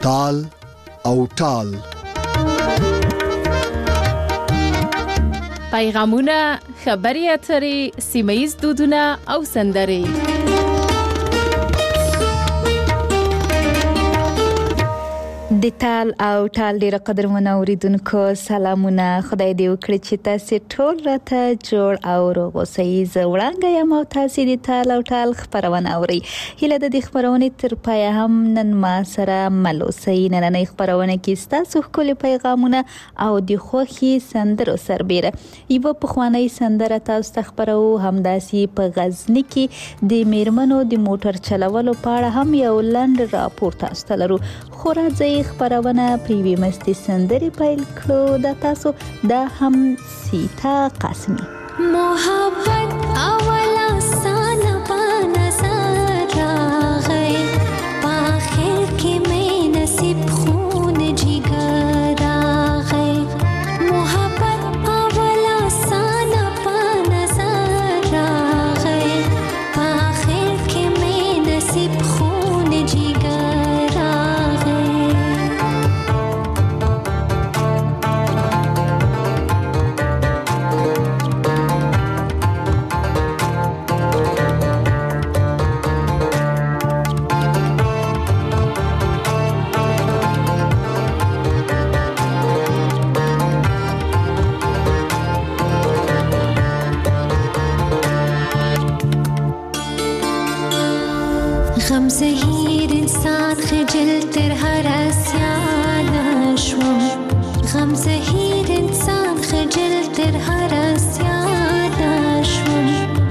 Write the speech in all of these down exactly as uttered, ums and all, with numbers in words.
تال او ټال. پیغامونه، خبري اترې، سیمه‌ییز دودونه او سندرې. د تال او ټال ډیره قدرمنه اوریدونکو سلامونه. خدای دې وکړي چې تاسو ټول راته جوړ او روغ اوسئ. زه وړاندې یم او تاسو د تال او ټال خبرونه اورئ. هیله د دې خبرونه تر پای هم نن ما سره مل اوسئ. نننۍ خبرونه کې ستاسو ښکلي پیغامونه او د خوښي سندرو سربېره یو پخوانی سندره تاسو ته خبرو. همداسي په غزنی کې د میرمنو د موټر چلولو په اړه هم یو لنډ راپور تاسو ته لرو. خو راځئ خبرونه پریوی مستی سندری پیل کړو. دا تاسو دا هم سیتا قاسمی. محبت اولا سانا پا نظر آغای پاخر کی میں نصیب خون جگر آغای. محبت اولا سانا پا نظر آغای پاخر کی میں نصیب خون جگر. غم زهیر انسان خجل تر هر اسیان شوم. غم زهیر انسان خجل تر هر اسیان شوم.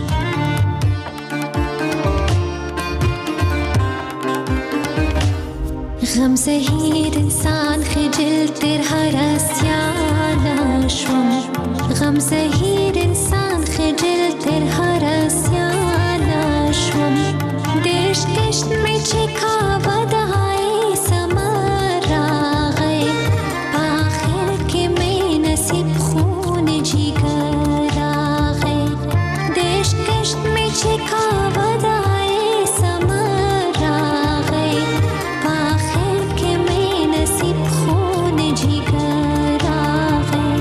غم زهیر انسان خجل تر هر اسیان شوم. غم زهیر انسان خجل تر هر اسیان شوم. دیش کشت میں چکا ودائی سمر آغای آخر کے میں نصیب خون جگر آغای. دیش کشت میں چکا ودائی سمر آغای آخر کے میں نصیب خون جگر آغای.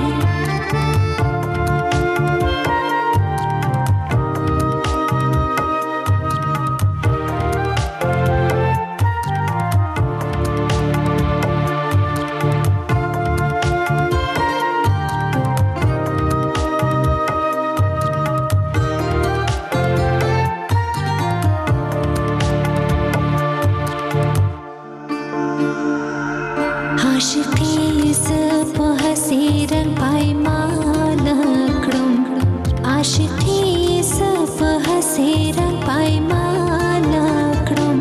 عاشقی ز په حسیرن پایمان کړم. عاشقی ز په حسیرن پایمان کړم.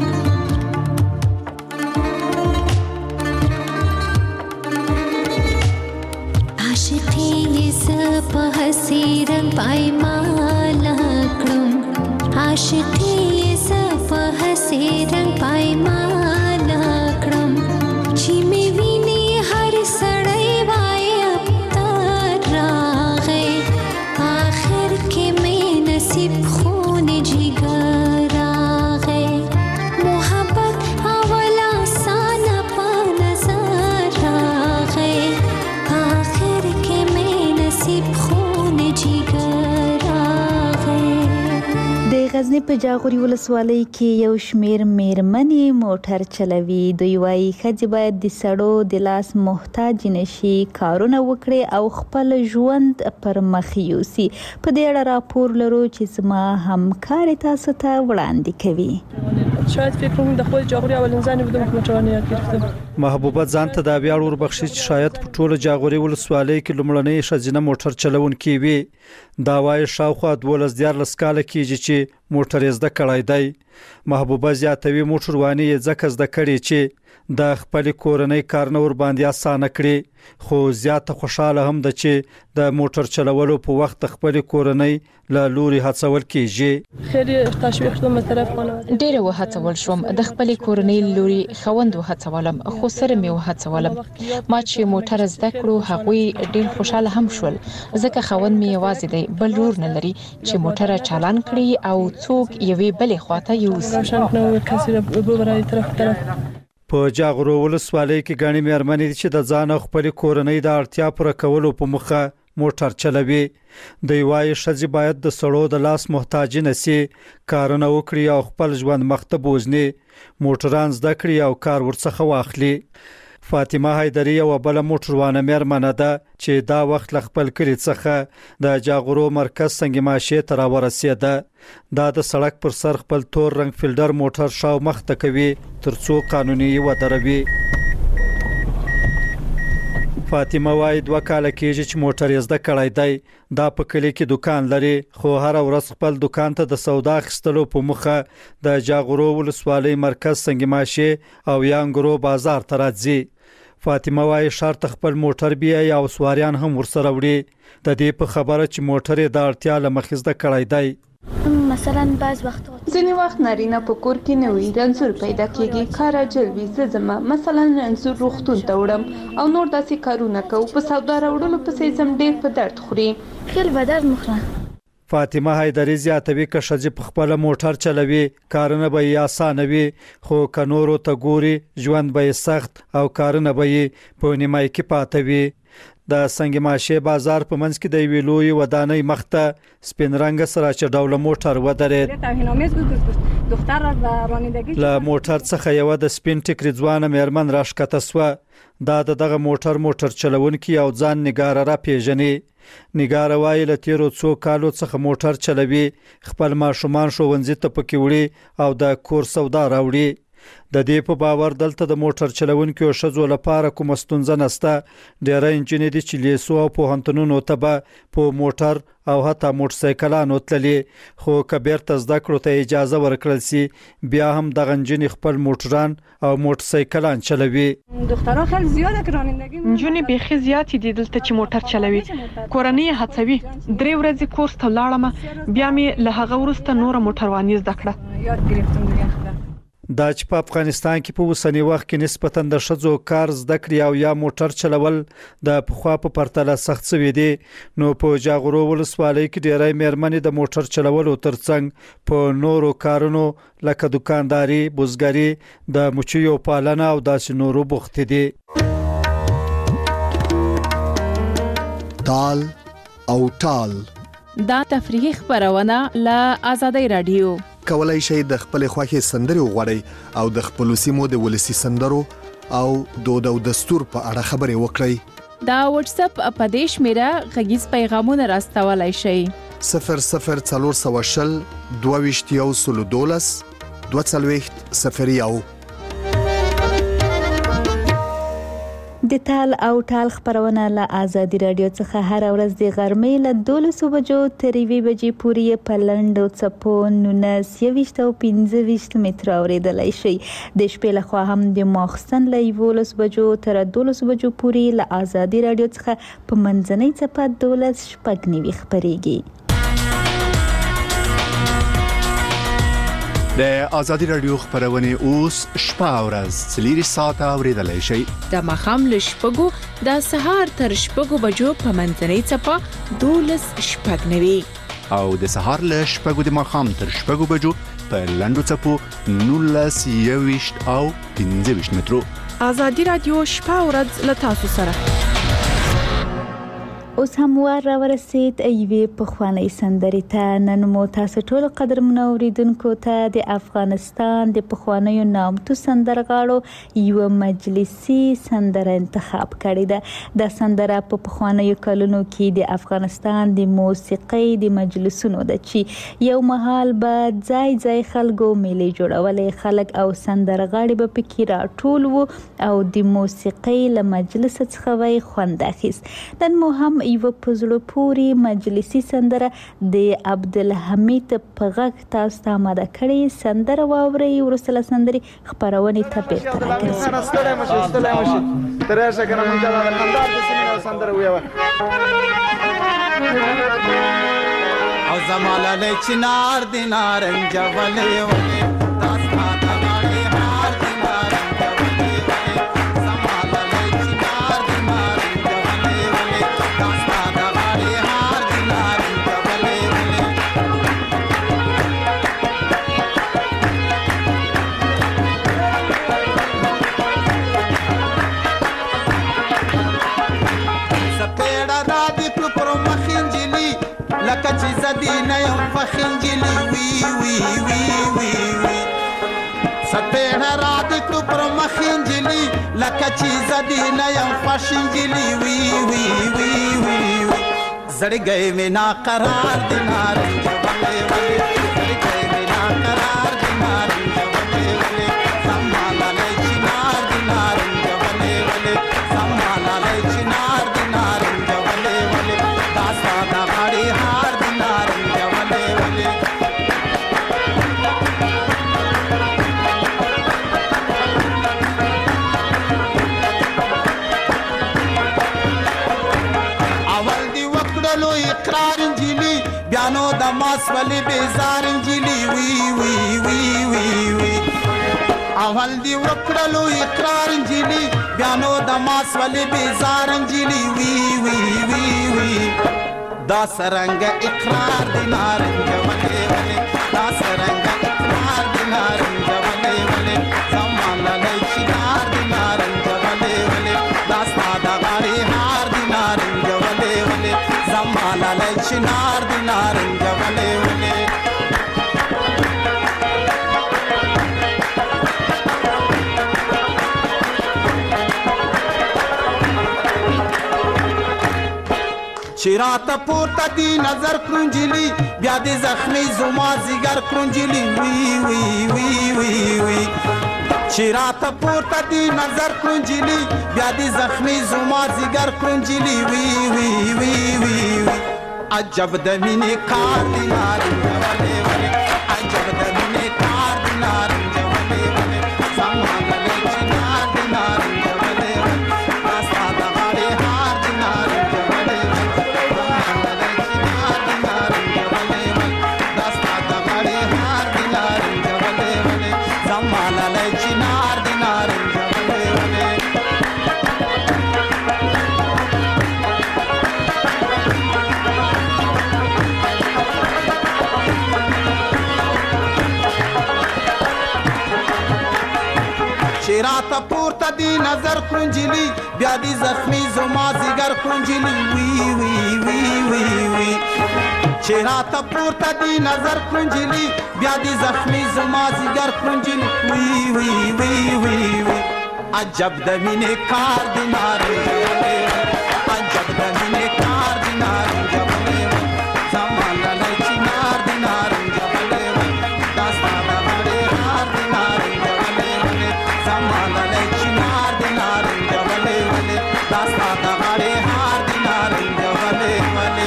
عاشقی ز په حسیرن پایمان کړم. عاشقی ز په حسیرن پایمان کړم. چې مې ویني هر سړی وایي اب تر راغی آخر کې مې نصیب خون جگر راغی. محبت اولا سانا پا نظر راغی آخر کې مې نصیب خون جگر راغی. د غزنی په جاغوري ولسوالۍ کې یو شمیر میرمنې موټر چلوي. دوی وايي ښځې باید د سړو د لاس محتاج نشي، کارونه وکړي او خپل ژوند پر مخ یوسي. په دې اړه راپور لرو چې زما همکار تاسو ته وړاندې کوي. شاید فکر کنم د خود جاغوري اولین زنی بودم که موټرانه یاد گرفتم. محبوبه ځان ته دا ویاړ وربخښي چې شاید په ټوله جاغوري ولسوالۍ کې لومړنۍ ښځینه موټر چلونکې وي. دا وایي شاوخوا دولس دیارلس کاله کېږي چې موټر یې زده کړی دی. محبوبه زیاتوي موټرواني یې ځکه زده کړې چې د خپل کورنۍ کارونه ور باندې اسانه کړي. خو زیاته خوشاله هم ده چې د موټر چلولو په وخت خپل کورنۍ له لوري هڅول کیږي. خیلی تشویق شوم از طرف خانواده. ډېر وهڅول شوم د خپل کورنۍ لوري خوند وهڅولم، خو سره مې وهڅولم. ما چې موټر زده کړو هغوی ډېر خوشاله هم شول، ځکه خوند مې یوازې دی، بل لور نه لري چې موټر چالان کړي او څوک یوې بلې خواته یوسي. روشن کنه کسی رو ببره طرف طرف. په جاغورو ولسوالۍ کې غني مېرمنې چې د ځان او خپل کورنۍ د اړتیا پوره کولو په مخه موټر چلوي. د یوای شذ باید د سړو د لاس محتاج نه سي، کارونه وکړي او خپل ژوند مخته بوزني، موټران زده کړي او کار ورڅخه واخلي. فاطمه حیدری یو بل موټروانه مېرمنه ده چې دا وخت ل خپل کلی څخه د جاغورو مرکز څنګه ماشه تر ورسېده. دا د سړک پر سر خپل تور رنگ فیلډر موټر شاو مخته کوي ترڅو قانوني ودروي. فاطمه وايي دوه کال کېږي چې موټر یې زده کړی دی. دا په کلی کې دکان لري خو هر ورځ خپل دکان ته د سودا اخیستلو په مخه د جاغورو ولسوالۍ مرکز څنګه ماشه او یانګرو بازار ته راځي. فاطمه وايي شرط خپل موټر بیا یا سواریان هم ورسره وړي. د دې په خبره چې موټر یې د اړتیا لمخې زده کړی دی. مثلا بعض وخت ځینې وخت نارینه په کور کې نه وي، رنځور پیدا کېږي، کار عجل وي، زه ځمه مثلا رنځور روغتون ته وړم او نور داسې کارونه کوو، په سودا راوړلو پسې ځم، ډېر په درد خوري. خیل به درد مخوره. فاطمه حیدری زیاتوي که ښځې په خپل موټر چلوي کارونه به یې اسانه وي، خو که نورو ته ګوري ژوند به یې سخت او کارونه به یې په نیمایي کې پاته وي. د سنگ ماشه بازار په منځ کې د یوې لوی ودانۍ مخته سپین رنګ سره چې ډول موټر ودرېد. له موټر څخه یو د سپین ټیکري ځوانه مېرمن راښکته سوه. دا د دغه موټر موټر چلونکي او ځان نګاره را پیژني. نګاره وايي له تیرو څو کالو څخه موټر چلوي، خپل ماشومان ښوونځي ته پکې وړي او د کور سودا راوړي. د دې په باور دلته د موټر چلونکو ښځو لپاره کوم ستونزه نشته. ډېر انجینر دي چې لیسو او پوهنتونونو ته به په موټر او حتی موټر سایکلانو تللي، خو که بیرته زده کړو ته اجازه ورکړل سي بیا هم دغه انجینر خپل موټران او موټر سایکلان چلوي. دخترها خیلی زیاده که رانندگی نجونې بیخي زیاتې دي دلته چې موټر چلوي. کورنۍ یې هڅوي. درې ورځې کورس ته ولاړم، بیا مې له هغه وروسته نوره موټرواني زده کړه. یاد گرفتم دیگه. دا چې په افغانستان کې په اوسنی وخت کې نسبتاً د ښځو کار زده کړې او یا موټر چلول د پخوا په پرتله سخت شوي دي، نو په جاغورو ولسوالۍ کې ډېری مېرمنې د موټر چلولو ترڅنګ په نورو کارونو لکه دکانداري، بزګري، د مچیو پالنه او داسې نورو بوختې دي. تال او ټال دا تفریحي خبرونه له آزادۍ رادیو. کولای شئ د خپل خوښي سندرې وغواړئ او د خپل سیمو د ولسی سندرو او دود او دستور په اړه خبرې وکړئ. دا واتس اپ په دې شمیره غږیز پیغامونه راستولای شئ. صفر صفر څلور سوه شل دوه ویشت یو سلو دولس دوه څلوېښت صفر یو. د تال او ټال خبرونه له آزادي رادیو څخه هر ورځ د غرمې له دولسو بجو تر یوې بجې پورې په لنډو څپو نولس یوویشت او پنځه ویشت متره اورېدلی شئ. د شپې لخوا هم د ماخستن له یولس بجو تر دولسو بجو پورې له آزادي رادیو څخه په منځنۍ څپه دولس شپږ نوي خپرېږي. د آزادي رادیو خبرونه اوس شپه ورځ څلور ساعته اوریدلای شئ. د ماښام له شپږو د سهار تر شپږو بجو په منځنۍ څپه دولس شپږ نوي او د سهار له شپږو د ماښام تر شپږو بجو په لنډو څپو نولس یوویشت او پنځه ویشت مترو. آزادي رادیو شپه ورځ له تاسو سره. اوس هم وار را ورسید ایوې پخوانۍ سندرې ته. نن مو تاسو ټول قدرمنو اوریدونکو ته د افغانستان د پخوانیو نامتو سندرغاړو یو مجلسي سندره انتخاب کړې ده. دا سندره په پخوانیو کلونو کې د افغانستان د موسیقۍ د مجلسونو ده چې یو مهال به ځای ځای خلکو میلې جوړولې، خلک او سندرغاړي به پکې راټول وو او د موسیقۍ له مجلس څخه وای خوند اخیست. نن مو هم یو په زړه پورې مجلسي سندره د عبدالحمید په غږ تاسو ته آماده کړې. سندره واورئ، وروسته له سندرې خپرونې ته بیرته راګرځو. او زماله چنار دی نارنج ولې ولې زدینه یم فخنجلی وی وی وی وی وی سپیړه را دې کړو پر مخنجلی لکه چې زدینه یم فخنجلی وی وی وی وی وی زړ گئے مې نا قرار دي نارنج ولې ولې زړ گئے مې نا قرار دي نارنج ولې ولې سماله چنار دي نارنج ولې ولې سماله چنار دي نارنج ولې ولې داستا د غاړي هار دي نارنج ولې ولې اقرار انجلی بیانو د ماس ولی بیزار انجلی وی وی وی وی وی اول دی وکړلو اقرار انجلی بیانو د ماس ولی بیزار انجلی وی وی وی وی دا سرنګ اقرار دی نارنج ولی ولی دا سرنګ اقرار دی نارنج ولی ولی زمان للی چنار دی نارنج ولی ولی دا ساده غاړي هار دی نارنج ولی ولی زمان للی چنار دی نارنج ولی ولی چراته پورته دی نظر کرنجلی بیا دی زخمی زما زیگر کرنجلی وی وی وی وی وی چراته پورته دی نظر کرنجلی بیا دی زخمی زما زیگر کرنجلی وی وی وی وی وی عجب د مینې کار دی نارنج ولې ولې عجب د مینې کار دی نارنج ولې ولې سامان للی چنار دی نارنج ولې ولې داستا د غاړي هار دی نارنج ولې چراته پورته دی نظر کرنجلی بیا دی زخمی زما زیگر کرنجلی وی وی وی وی وی چراته پورته دی نظر کرنجلی بیا دی زخمی زما زیگر کرنجلی وی وی وی وی وی عجب د مینې کار دی نارنج ولې عجب د مینې کار دی نارنج ولې زمان للی چنار دی نارنج ولې داستا د غاړي هار دی نارنج ولې ولې زمان للی چنار دی نارنج ولې ولې داستا د غاړي هار دی نارنج ولې ولې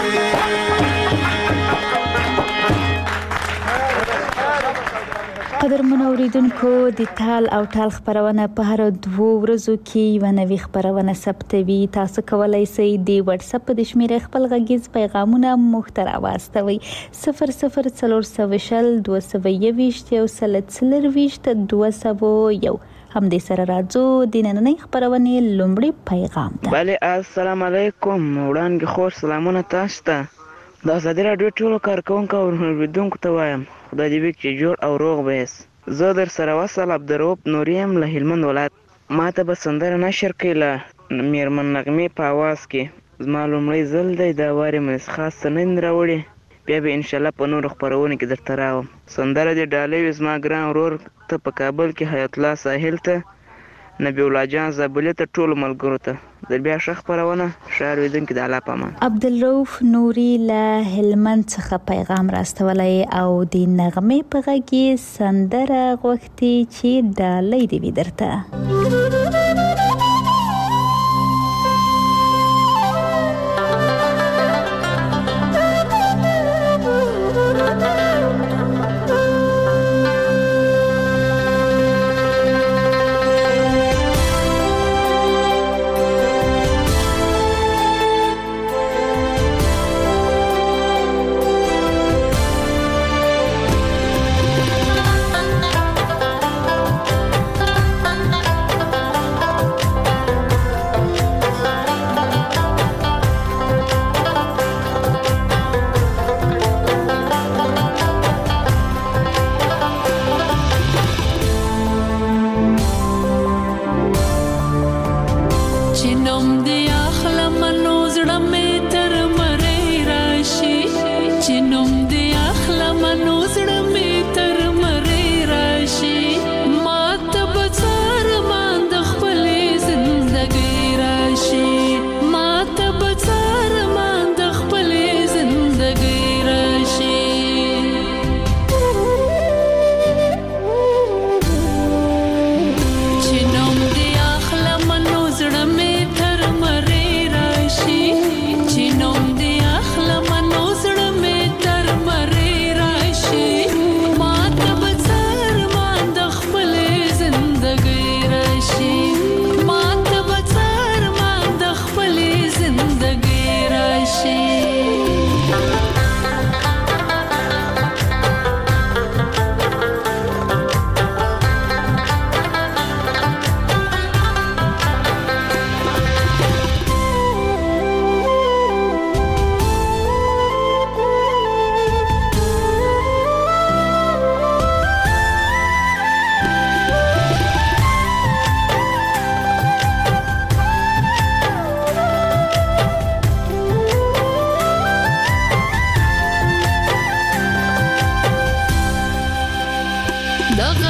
قدرمنو اوریدونکو د تال او ټال خبرونه په هر دوه ورځو کې یو نوې خبرونه ثبتوي. تاسو کولای شئ د واتس اپ د شمیرې خپل غږیز پیغامونه محتوا واستوي صفر صفر څلور سوه شل دوه سوه یوویشت یو سل څلرویشت دوه سوه یو. هم دې سره راځو د نننۍ خبرونې لومړی پیغام ده. بله السلام علیکم وړاندې خور سلامونه تاسو ته. د ازادي راډیو ټولو کارکونکو او اوریدونکو ته وایم خدای دې وکړي چې جوړ او روغ به یاست. زه در سره وصل عبدالرؤف نوري یم له هلمند ولایت. ما ته به سندره نشر کړي له میرمن نغمې په اواز کې. زما لومړی ځل دی دا وار یې مې خاص څه نه دي راوړي، بیا به انشاءالله په نورو خپرونو کې درته راوړم. سندره دې ډالۍ وي زما ګران ورور ته په کابل کې، حیات الله ساحل ته، نبی الله جان زابلي ته، ټولو ملګرو ته. د بیا ښه خپرونه ښه اورېدونکي د الله په امان. عبدالرؤف نوري له هلمند څخه پیغام راستولی او د نغمې په غږ یې سندره غوښتې چې ډالۍ دې وي درته.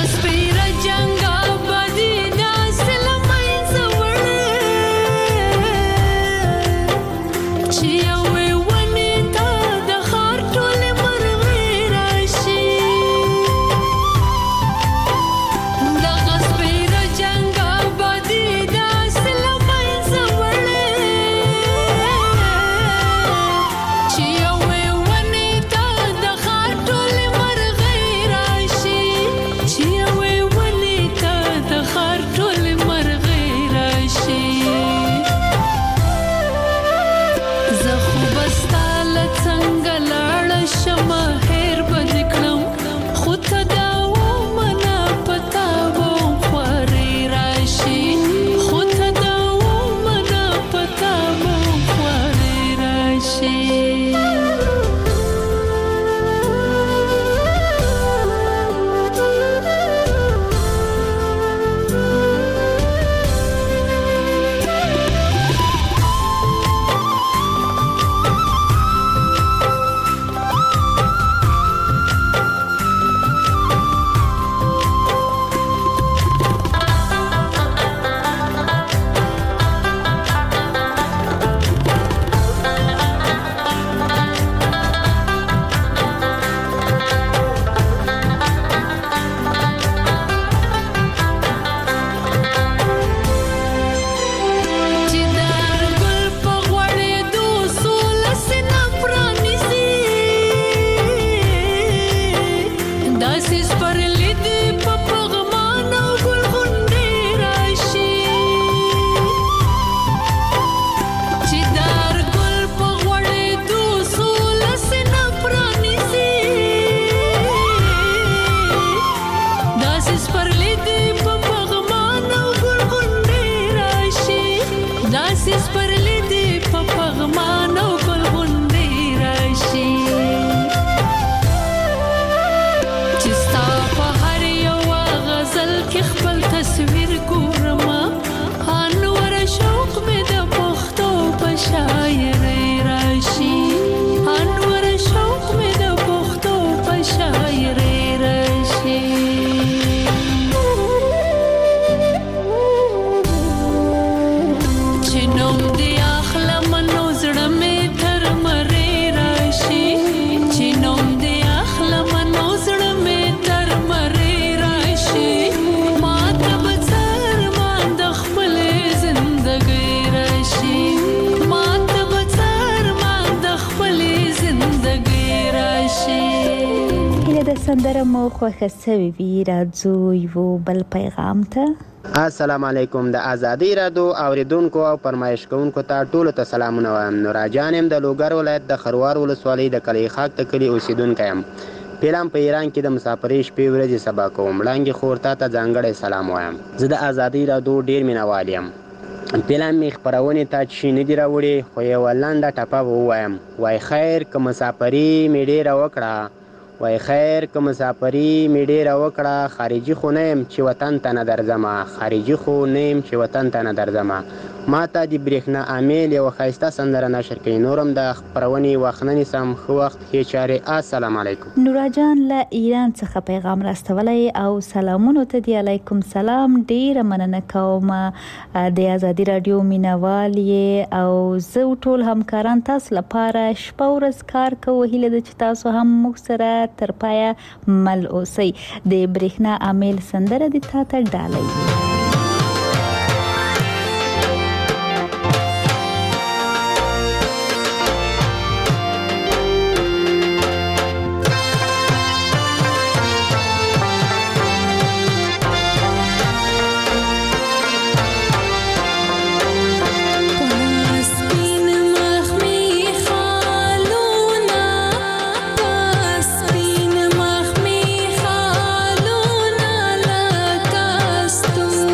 سندره مو خوښه سوي وي راځو یو بل پیغام ته. السلام علیکم. د ازادي رادیو اوریدونکو او فرمایش کوونکو ته ټولو ته سلامونه وایم. نوراجان یم د لوګر ولایت د خروار ولسوالۍ د کلی خاک ته کلی اوسیدونکی یم. پیلم په ایران کې د مسافرۍ شپې ورځې سبا کوم. وړاندې خورتا ته ځانګړی سلام وایم. زه د ازادي رادیو ډیر مینوال یم. پیلم می خبرونې ته چې نه دی راوړي خو یوه لنډه ټپه ووایم. وای خیر که مسافري مې ډیره وکړه، وای خیر که مسافري مې ډیره وکړه، خارجي خو نه یم چې وطن ته نه درځمه، خارجي خو نه یم چې وطن ته نه درځمه. ما ته د برېښنا امیل یوه ښایسته سندره نشر کوي. نورم د خپرونې وخت نه نیسم. ښه وخت ښې چارې. السلام علیکم. نورا جان له ایران څخه پیغام راستولی او سلامونو ته دی. علیکم سلام. ډیره مننه کوم د ازادي رادیو مینوال یې او زه ټول همکاران تاسو لپاره شپه ورځ کار کوو. هیله ده چې تاسو هم موږ سره تر پایه مل اوسئ. د برېښنا امیل سندره د تا ته ډالۍ. Tú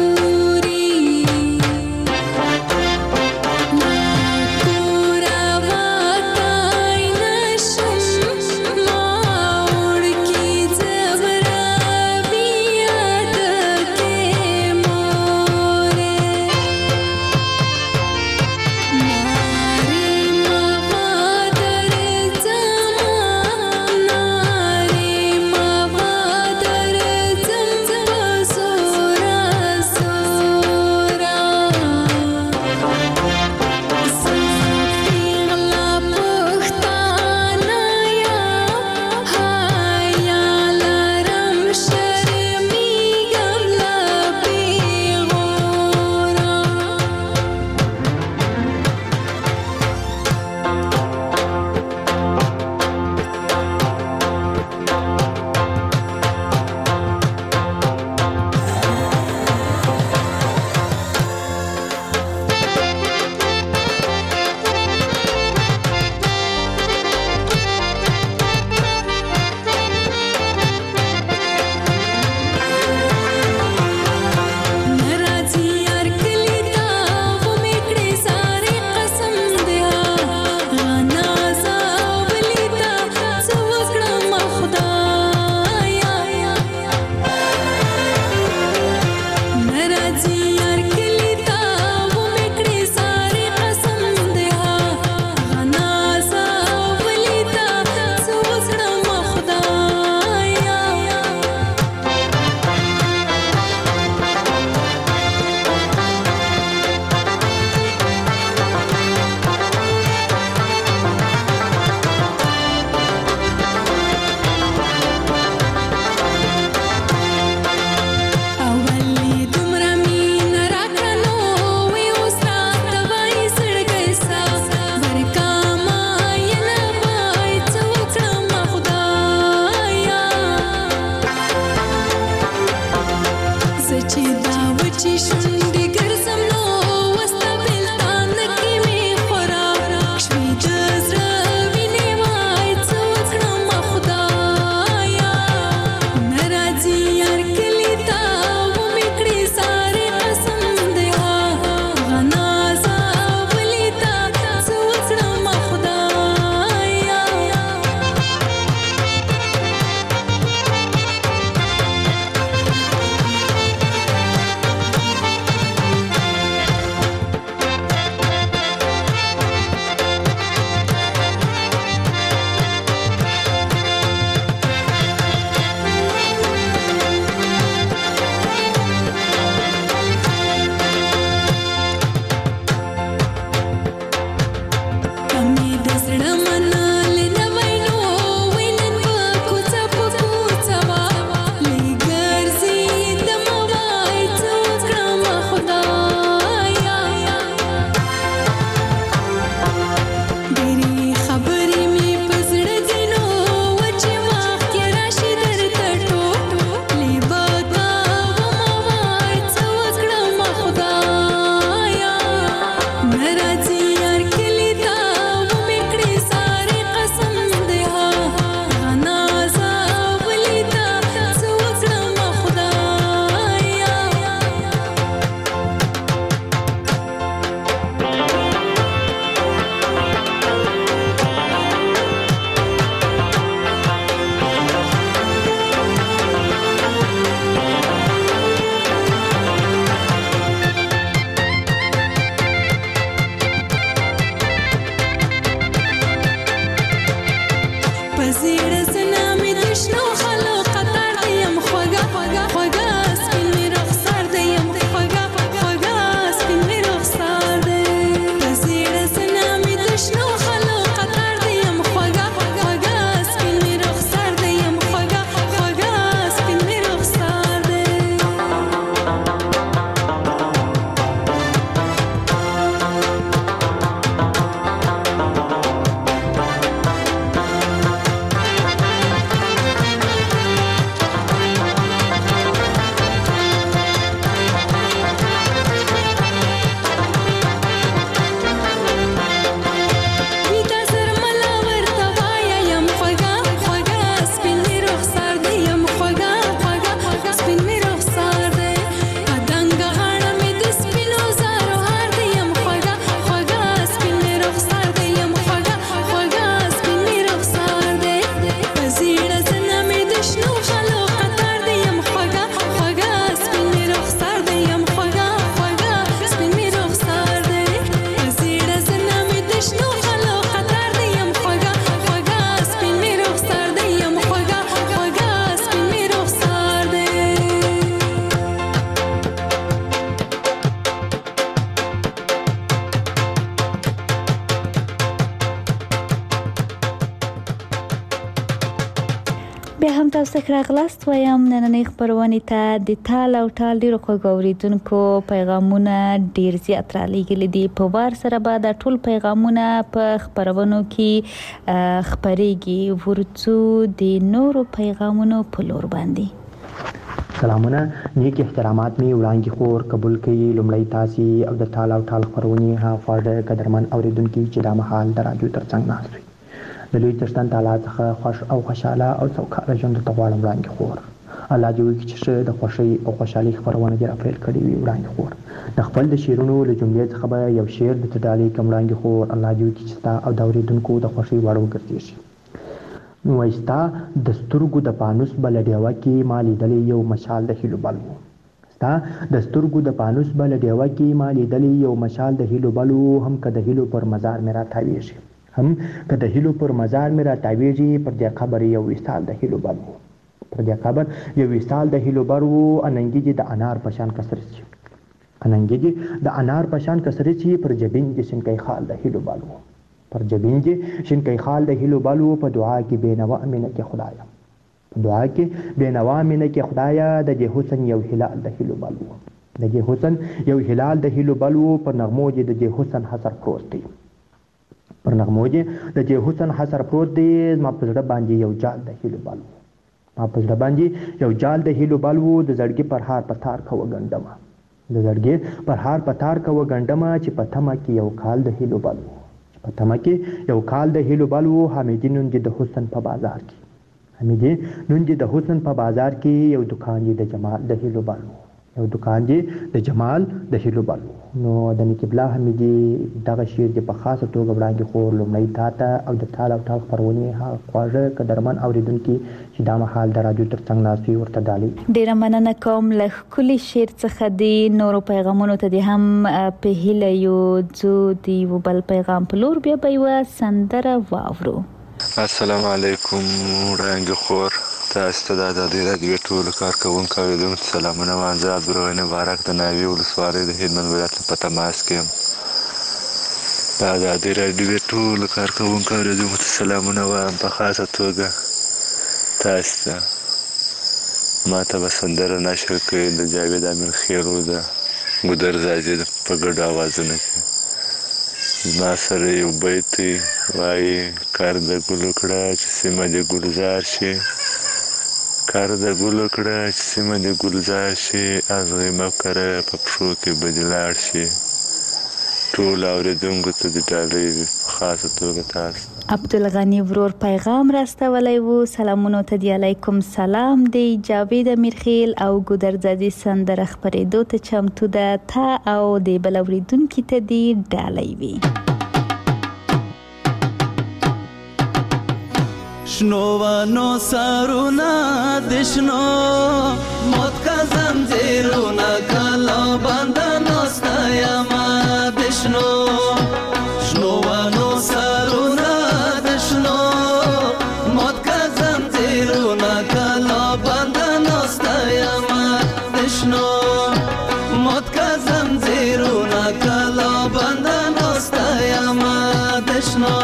بیا هم تاسو ته راغلاست وایم نننۍ خبرونه ته د تال او ټال ډیرو خوګوریدونکو پیغامونه ډیر زیات را لېږلي دي په وار سره به د ټول پیغامونه په خبرونو کې خبرېږي ورڅو د نورو پیغامونو په لور باندې سلامونه نیک احترامات می وړاندې خور قبول کړي لومړی تاسو او د تال او ټال خبرونه ها فاده قدرمن اوریدونکو چې د مهال دراجو ترڅنګ ناست وي د لوی تشتن تعالی څخه خوش او خوشاله او سوکاله ژوند ته غواړم وړاندې خور الله دې وکړي چې د خوشي او خوشحالي خبرونه دې راپیل کړي وي وړاندې خور د خپل د شیرونو له جملې څخه به یو شعر د تدالي کوم وړاندې خور الله دې وکړي چې تا او د اوریدونکو د خوشي وړو ګرځي شي نو وایستا د سترګو د پانوس بل ډیوا کې مالي دلې یو مشال د هیلو بلو ستا د سترګو د پانوس بل ډیوا کې مالي دلې یو مشال د هیلو بلو هم کده هیلو پر مزار میرا تاویږي هم که د هیلو پر مزار مې را تاویږي پر دې قبر یو وصال د هیلو بر و پر دې قبر یو وصال د هیلو بر و اننګي د انار پشان کسر شي اننګي د انار پشان کسر شي پر جبین د شنکای خال د هیلو بر و پر جبین د شنکای خال د هیلو بر و په دعا کې بینوا امینه کې خدایا په دعا کې بینوا امینه کې خدایا د دې حسن یو هلال د هیلو بر و د دې حسن یو هلال د هیلو بر و پر نغمو د دې حسن حسر پروت دی پر نغمو دې د دې حسن حسر پروت دی ما په زړه باندې یو جال د هیلو بلو ما په زړه باندې یو جال د هیلو بل و، د زړګي پر هار پتار کوه ګنډمه، د زړګي پر هار پتار کوه ګنډمه، چې په تمه کې یو کال د هیلو بل و، چې په تمه کې یو کال د هیلو بل و. حمیدي نن دې د حسن په بازار کې، حمیدي نن دې د حسن په بازار کې، یو دکان دې د جمال د هیلو بل و، یو دکان دې د جمال د هیلو بل و. نو د نقیب الله حمیدي دغه شعر دې په خاصه توګه وړاندې خور لومړی تا ته او د تال او ټال خپرونې هغه خواږه قدرمن اورېدونکي چې دا مهال د راډیو تر څنګ ناست وي ورته ډالۍ. ډېره مننه کوم له ښکلي شعر څخه د نورو پیغامونو ته دې هم په هیله یو ځو د یو بل پیغام په لور بیا به یوه سندره واورو. السلام علیکم وړاندې خور، تاسو ته د ازادۍ راډیو ټولو کارکوونکو اورېدونکو ته سلامونه وایم. زه عبدالغني مبارک د ناوې ولسوالۍ د هلمند ولایت په تماس کې یم. د ازادۍ راډیو ټولو کارکوونکو اورېدونکو ته سلامونه وایم، په خاصه توګه تاسو ته. ما ته به سندره نشر کړي د جاوید امیر خیلو د ګودر زازي په ګډو اوازونو کې. زما سره یو بیت دی وایي: کار د ګلو کړه چې سیمه دې ګلزار شي، کار د ګلو کړه چې سیمه دې ګلزار شي، ازغې مه کره په پښو کې به دې لاړ شي. ټول اورېدونکو ته د ډالۍ په خاصه توګه تاسو. عبدالغني ورور پیغام راستولی و. سلامونو ته دی علیکم سلام دی. جاوید امیرخیل او ګودرزادي سندره خپرېدو ته چمتو ده، تا او د بل اورېدونکي ته دی ډالۍ وي. شنو ونو سرونه د شنو موت کا زنجیرونه کلا بنده ناسته یمه د شنو شنو ونو سرونه د شنو موت کا زنجیرونه کلا بنده ناسته یمه د شنو موت کا زنجیرونه کلا بنده ناسته یمه د شنو.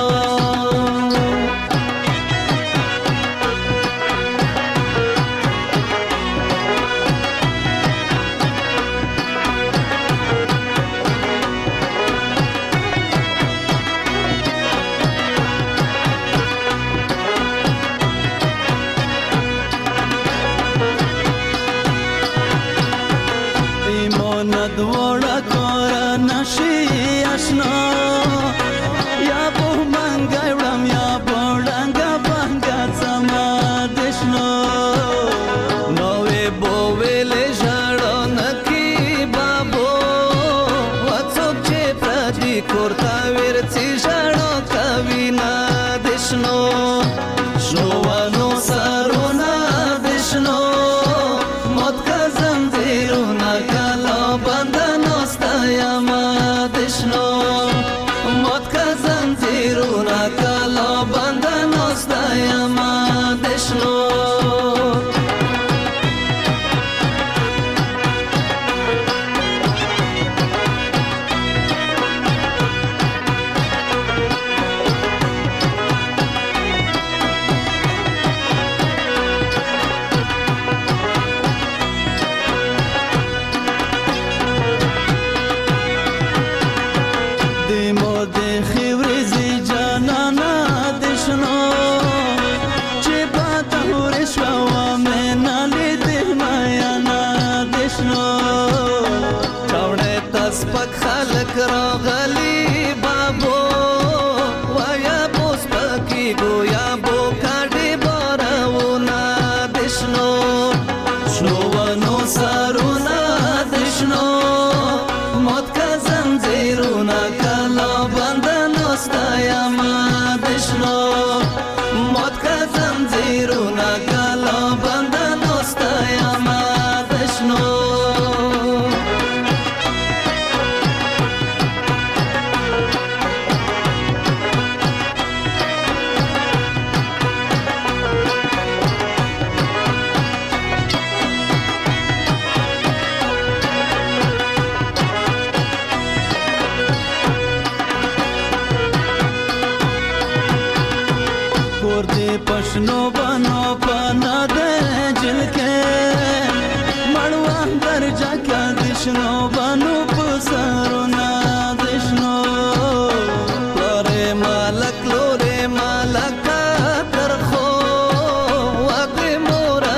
مالک لورې مالک تر خو واګې مور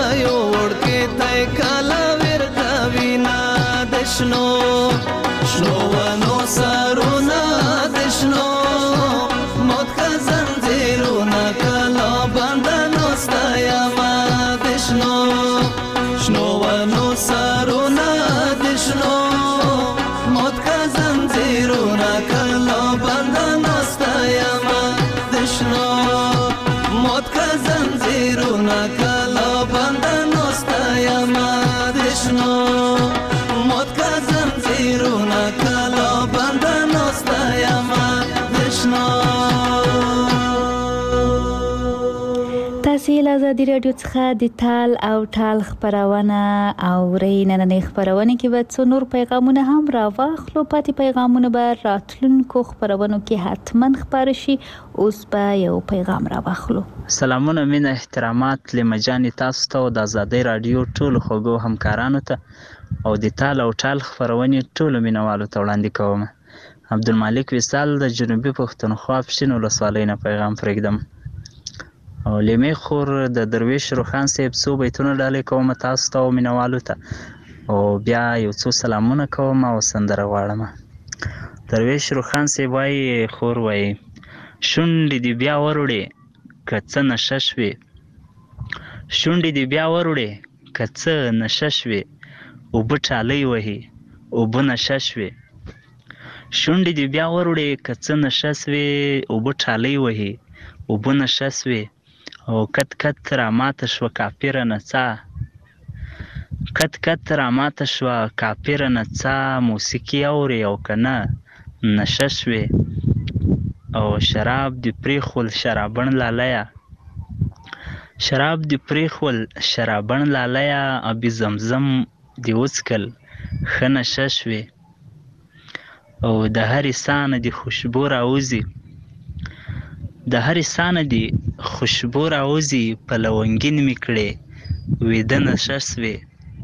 آزادي رادیو څخه د تال او ټال خبرونه اورئ. نننۍ خبرونه کې به څو نور پیغامونه هم راواخلو. پاتې پیغامونه به راتلونکو خبرونو کې حتما خبر شي. اوس به یو پیغام راواخلو. سلامونه، مینه، احترامات لمجاني تاسو ته او د آزادي رادیو ټولو خوږو همکارانو ته او د تال او ټال خبرونې ټولو مینوالو ته وړاندې کوم. عبدالمالک وصال د جنوبي پښتونخوا پښین ولسوالۍ نه پیغام پرېږدم. او لیمې خور د درویش روخان صاحب څو بیتونه ډالۍ کوم تاسو ته او مینوالو ته او بیا یو څو سلامونه کوم او سندره غواړم. درویش روخان صاحب وایي خور وایي شونډې دې بیا وروړې که څه نشه شوې، شونډې دې بیا وروړې که څه نشه شوې، اوبه ټالۍ وهي اوبه نشه شوې، شونډې دې بیا وروړې که څه نشه شوې، اوبه ټالۍ وهي اوبه نشه شوې، او کت کت را ماته شوه کافره نڅا، کت کت را ماته شوه کافره نڅا، موسیقي اورې او که نه نشه شوې، او شراب دې پرېښول شرابن لالیه، شراب دې پرېښول شرابن لالیه، ابي زمزم دې وڅکل ښه نشه شوې، او د هرې سانه دې خوشبو راوځي، د هرې سانه دې خوشبو راوځي، په لونګین مې کړې ویده نشه شوې،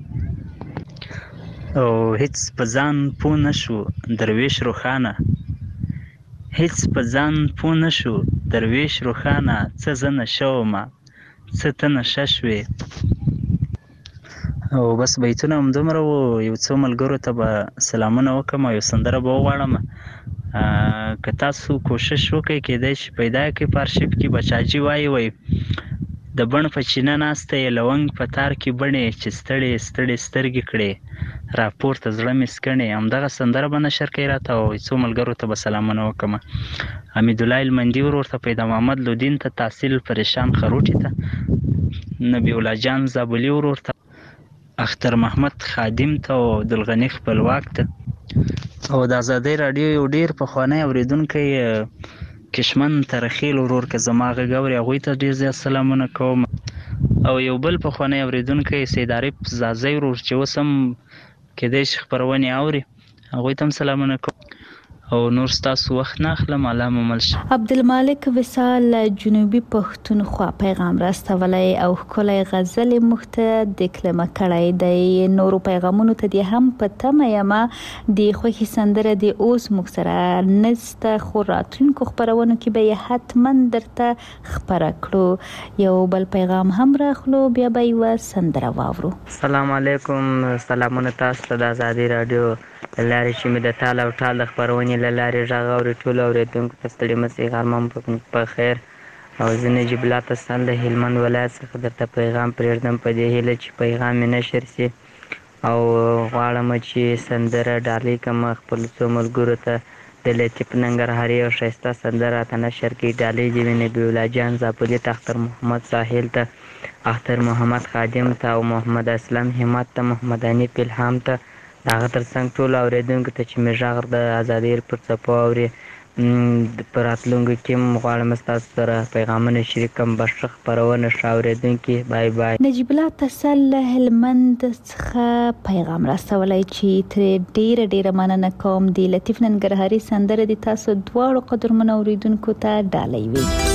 او هیڅ په ځان پوه نه شو درویش روښانه، هیڅ په ځان پوه نه شو درویش روښانه، څه زه نشه ومه څه ته نشه شوې. او بس بیتونه همدومره وو. یو څو ملګرو ته به سلامونه وکړم او یو سندره به وغواړم. که تاسو کوشش وکړئ کېدای شي پیدا کړئ په ارشیف کې. بچاجي وایي وایي د بڼ په چینه ناسته یې لونګ په تار کې بڼې، چې ستړې ستړې سترګې کړې راپورته زړه مې سکڼې. همدغه سندره به نشر کوي راته او څو ملګرو ته به سلامونه وکړم. حمیدالله المندي ورور ته، پیدا محمد لودین ته، تحصیل پریشان خروټي ته، نبی الله جان زابلي ورور ته، اختر محمد خادم ته او عبدالغني خپلواک ته، او د آزادۍ راډیو یو ډېر پخوانی اورېدونکی کشمن ترخیل ورور که زما غږ اوري هغوی ته ډېر زیات سلامونه کوم. او یو بل پخوانی اورېدونکی سید عارف زازی ورور چې اوس هم کېدای شي خپرونې اوري هغوی ته هم سلامونه کوم. او نور ستاسو وخت نه اخلم. الله مو مل شه. عبدالمالک وصال جنوبي پښتونخوا پیغام راستولی او ښکلی غزل یې موږ ته دکلمه کړی دی. نورو پیغامونو ته دې هم په تمه یمه. د خوښې سندره دې اوس موږ سره نسته، خو راتلونکو خپرونو کې به یې حتما درته خپره کړو. یو بل پیغام هم راخلو، بیا به یوه سندره واورو. السلام علیکم. سلامونه تاسو ته د آزادۍ راډیو له لارې چې مې د تال او ټال د خپرونې له لارې غږ اوري. ټولو اورېدونکو ته ستړي مه شئ، غرمه مو په خیر. او زه نجیب الله تسل د هلمند ولایت څخه درته پیغام پرېږدم په دې هیله چې پیغام مې نشر شي، او غواړم چې سندره ډالۍ کړم خپلو څو ملګرو ته. د لطیف ننګرهاري او ښایسته سندره راته نشر کړي. ډالۍ دې وي نبي الله جان زابلي ته، اختر محمد ساحل ته، اختر محمد خادم ته، او محمد اسلم همت ته، محمد حنیف الهام ته، د هغه تر څنګ ټولو اورېدونکو ته چې مې غږ د ازادۍ پر څپو اوري. په راتلونکو کې هم غواړم ستاسو سره پیغامونه شریک کړم. به ښه خپرونه ښه اورېدونکي. بای بای. نجیب الله تسل له هلمند څخه پیغام راستولی چې ترې ډېره ډېره مننه کوم. د لطیف ننګرهاري سندره د تاسو دواړو قدرمنو اورېدونکو ته ډالۍ وي.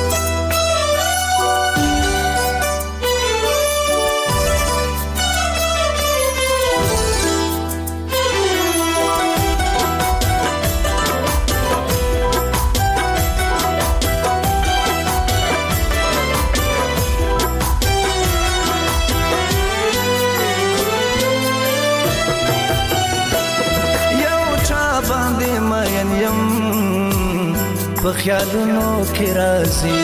په خیالونو کې راځي،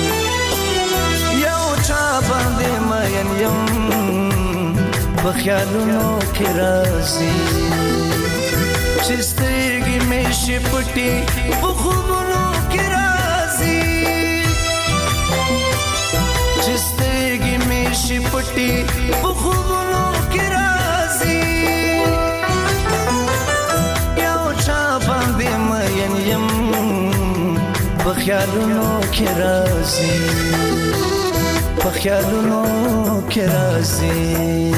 یو چا باندې مین یم په خیالونو کې راځي، چې سترګې مې شي پټې په خوبونو کې راځي، چې سترګې مې شي پټې په خوبونو کې راځي، یو چا باندې مین یم په خیالونو کې راځي. په خیالونو کې راځي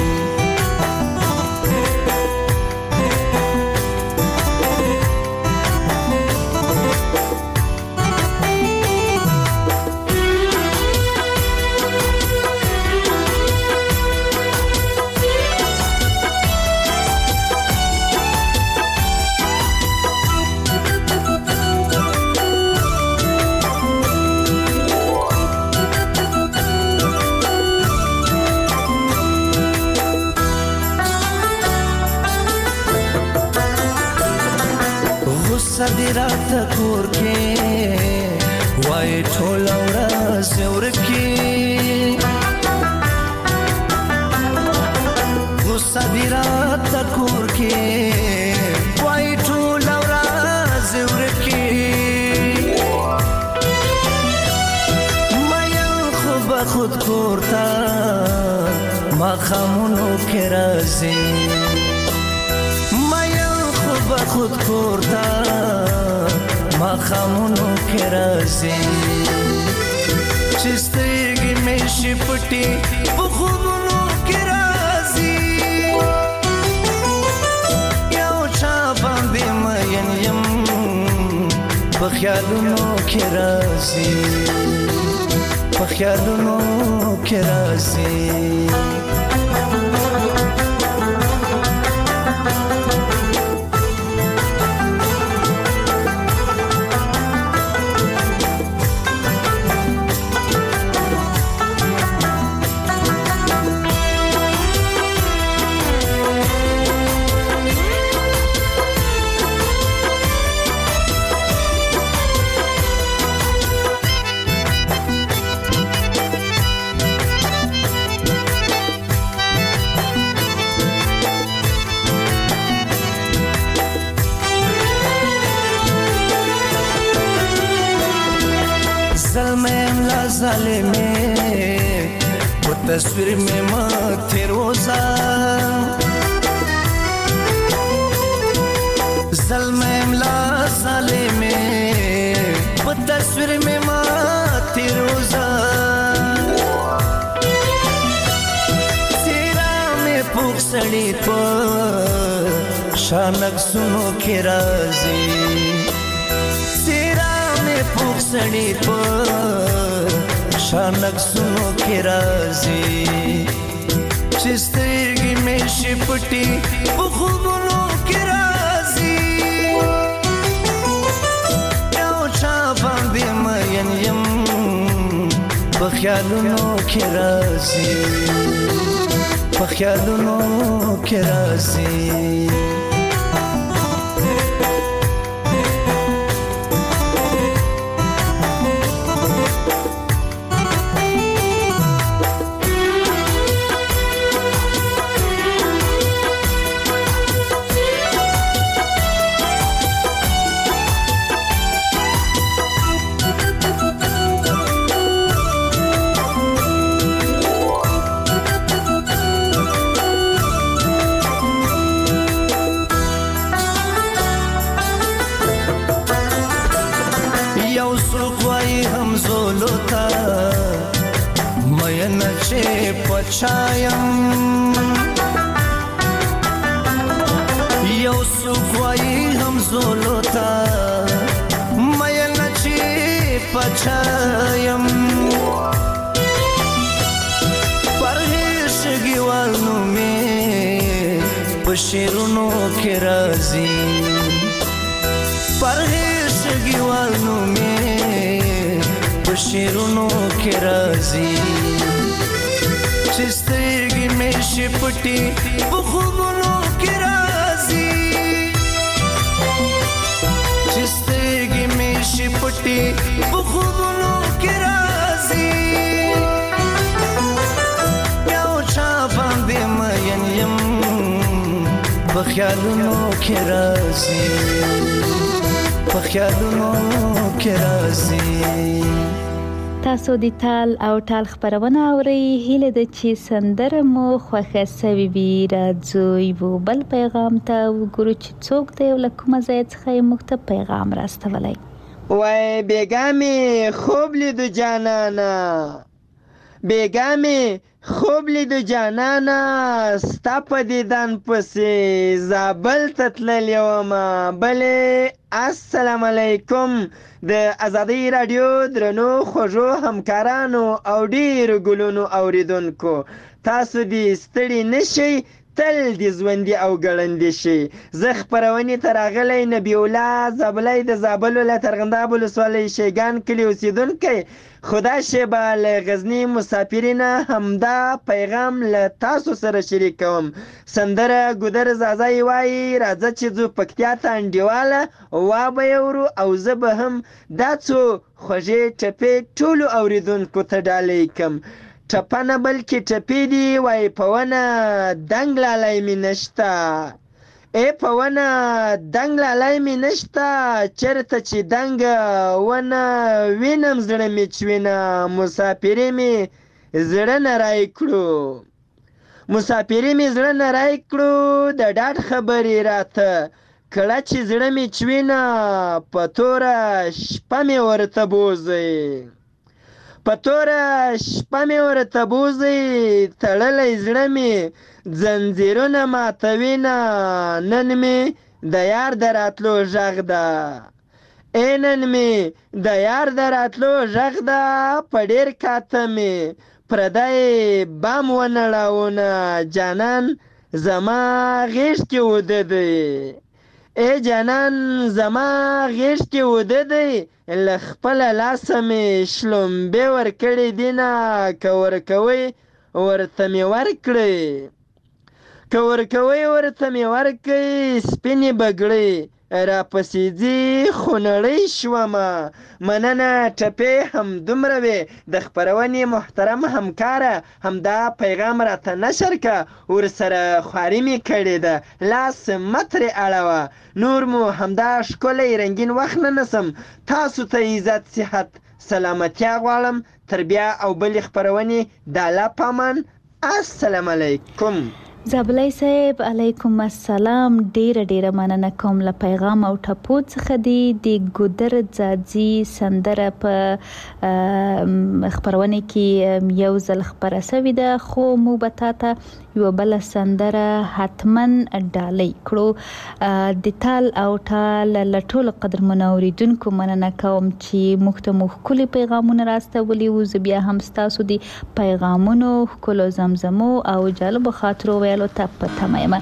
صدرات کور کې وای ټول ورځ ورکی صدرات کور کې وای ټول ورځ ورکی مې خو به خود کوړتا ما خامونو کې راځي با خود کوړتا ما خامونو کې راځي چې سترګې مې شي پټې په خوبونو کې راځي یو چا باندې مین یم په خیالونو کې راځي په خیالونو کې راځي ظالمه वो तस्वीर में माथे रोजा ज़ल्मे इमला ज़ालिमे वो तस्वीर में माथे रोजा तेरा में पुख सड़ी पर शानक सुनो के राजी तेरा में पुख सड़ी पर शानक सुनो के राजी چې سترګې مې شي پټې په خوبونو کې راځي یو چا باندې مین یم په خیالونو کې راځي په خیالونو کې راځي پچایم یو سوګوي هم زولوتا مې نچې پچایم پرهیشګي والنو مې پشیرونو کې راځي پرهیشګي والنو مې پشیرونو کې راځي چې سترګې مې شي پټې په خوبونو کې راځي چې سترګې مې شي پټې په خوبونو کې راځي یو چا باندې مین یم په خیالونو کې راځي په خیالونو کې راځي تاسو د تال او ټال خبرونه اورئ هیله د چې سندره مو خوښه سوي وي راځو یو بل پیغام ته وګورو چې څوک دی او له کومه ځای څخه یې موږ ته پیغام راستولی وای بیګا مې خوب لیدو جانانه بیګا مې خوب لیدو جانانه ستا په دیدن پسې زابل ته تللی ومه. بلې السلام علیکم د ازادۍ راډیو درنو خوږو همکارانو او ډېرو ګلونو اوریدونکو، تاسو دې ستړي نشئ، تل دې ژوندي او ګړندي شي. زه خپرونې ته راغلی نبي الله زابلی د زابل ولایت ارغنداب ولسوالۍ شیګان کلي اوسېدونکی، خو دا شیبه له غزني مسافرینه همدا پیغام له تاسو سره شریکوم. سندره ګودر زازی وایي راځه چې ځو پکتیا ته انډیواله وا به یې ورو او زه به هم دا څو خوږې ټپې ټولو اوریدونکو ته ډالۍ کړم. ټپه نه بلکې ټپې دي وایي په ونه دنګ لالی مې نشته، ای په ونه دنګ لالی مې نشته، چېرته چې دنګه ونه وینم زړه مې چوینه، مسافري مې زړه نری کړو مسافري مې زړه نری کړو د ډاډ خبرې راته کړه چې زړه مې چوینه، په توره شپه مې ورته بوځئ په توره شپه مې ورته بوځئ، تړلی زړه مې ځنځیرونه ماتوینه، نن مې د یار د راتلو غږ ده، ای نن مې د یار د راتلو غږ ده، په ډېر کاته مې پردی بام ونړاونه، جانان زما غېږ کې وده دی، ای جانان زما غېږ کې وده دی، له خپله لاسه مې شلومبې ورکړې دینه، که ورکوئ ورته مې ورکړئ که ورکوئ ورته مې ورکړئ، سپینې بګړۍ راپسې ځي خو نړۍ شومه. مننه ټپې همدومره وې د خپرونې محترم همکاره، همدا پیغام راته نشر که، ورسره خواري مې کړې ده لاس مه ترې اړوه. نور مو همدا ښکلی رنګین وخت نه نسم، تاسو ته عزت صحت سلامتیا غواړم. تر بیا او بلې خپرونې د الله په امان، السلام علیکم. زابلی صاحب علیکم السلام، ډیره ډیره مننه کوم له پیغام او ټپو څخه دی. د ګودر ځاځي سندره په خپرونه کې یو ځل خپره سوې ده، خو موږ به تاته یوه بله سندره حتما ډالۍ کړو. د تال او ټال له ټولو قدرمنو اوریدونکو مننه کوم چې موږ ته مو ښکلي پیغامونه راستولي وو. زه بیا هم ستاسو د پیغامونو ښکلو زمزمو او جالبو خاطرو ویلو ته په تمه یم.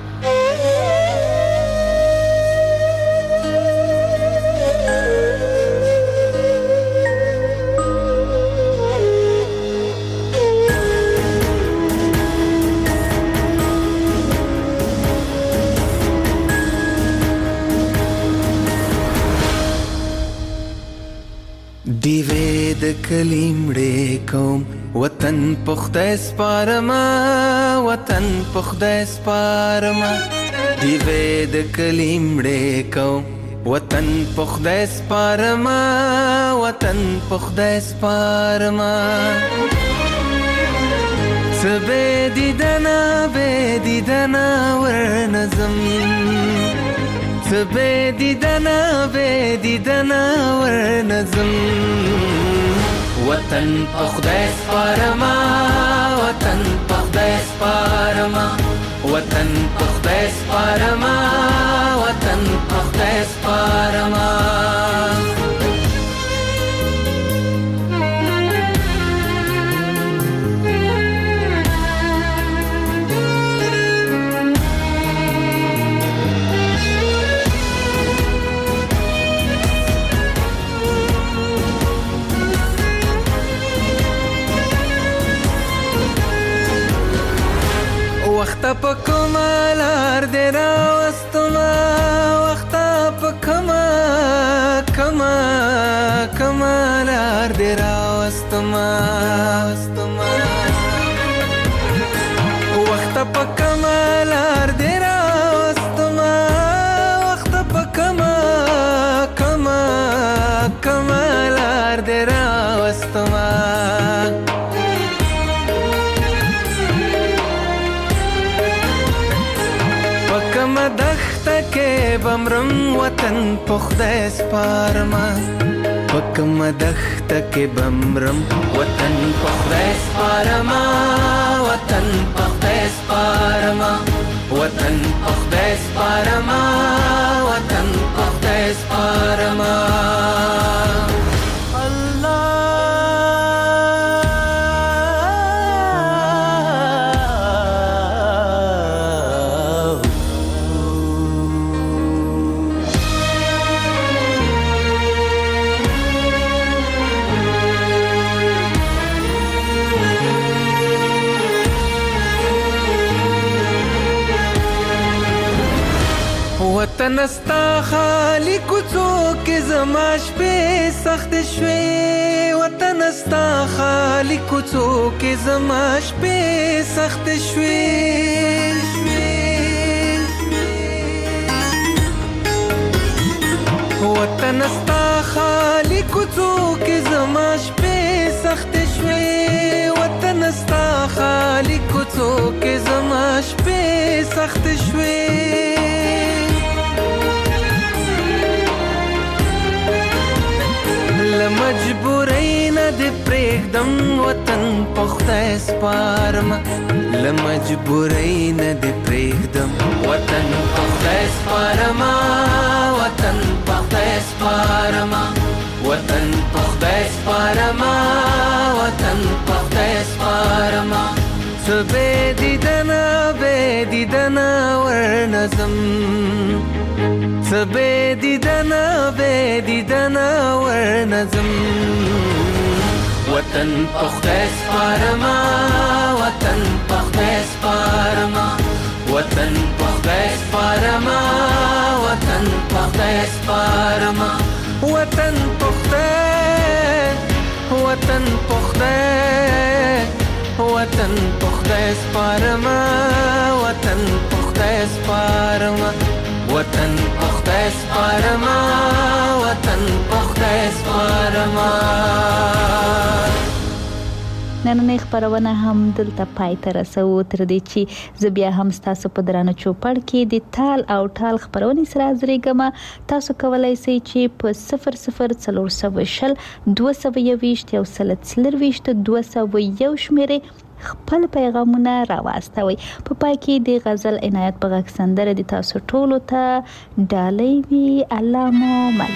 دیوې د کلیمړې کوم وطن په خدای سپارما، وطن په خدای سپارما، دیوې د کلیمړې کوم وطن په خدای سپارما، وطن په خدای سپارما. څه بې دیدنه بې دیدنه ورنظم، څه بې دیدنه بې دیدنه ورنظم، وطن په خدای سپارما، وطن په خدای سپارما، وطن په خدای سپارما، وطن په خدای سپارما. وخته په کومه لار دې راوستمه، وخته په کومه کومه کومه لار دې راوستمه، وخته په کومه لار دې راوستمه، وخته په کومه کومه کومه لار دې راوستمه. دښته کې بمرم وطن په خدای سپارما، پکم دخت کې بمرم وطن په خدای سپارما وطن په خدای سپارما وطن په خدای سپارما وطن په خدای سپارما وطن استا خالی کوڅو کې زما شپې سخت شوې وطن استا خالی کوڅو کې زما شپې سخت شوې وطن استا خالی کوڅو کې زما شپې سخت شوې وطن استا خالی کوڅو کې زما شپې سخت شوې لمجبورۍ نه دې پرېږدم وطن په خدای سپارم لمجبورۍ نه دې پرېږدم وطن په خدای سپارم وطن په خدای سپارم وطن په خدای سپارم وطن په خدای سپارم څه بې دیدنه بې دیدنه ورنځم څه بې دیدنه بې دیدنه ورنځم وطن په خدای سپارم وطن په خدای سپارم وطن په خدای سپارم وطن په خدای سپارم وطن په خدای وطن په خدای وطن په خدای سپارم وطن په خدای سپارم وطن په خدای سپارم وطن په خدای سپارم نننۍ خبرونه هم دلته پای ته رسو تر دې چې زه بیا هم ستاسو په درانه چوپړ کې د تال او ټال خبرونې سره حاضرېږم تاسو کولی شئ چې په صفر صفر څلور سوه شل دوه سوه یوویشت یو سل څلرویشت دوه سوه یو شمېرې خپل پیغامونه راواستوئ په پای کې د غزل عنایت په غږ سندره د تاسو ټولو ته ډالۍ وي الله مو مل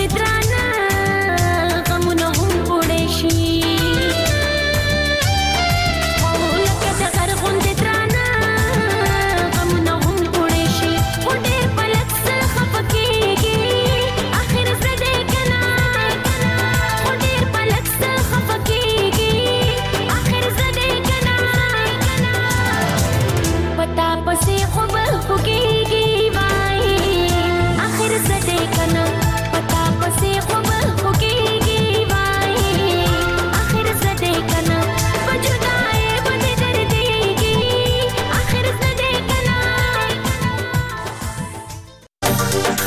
درانه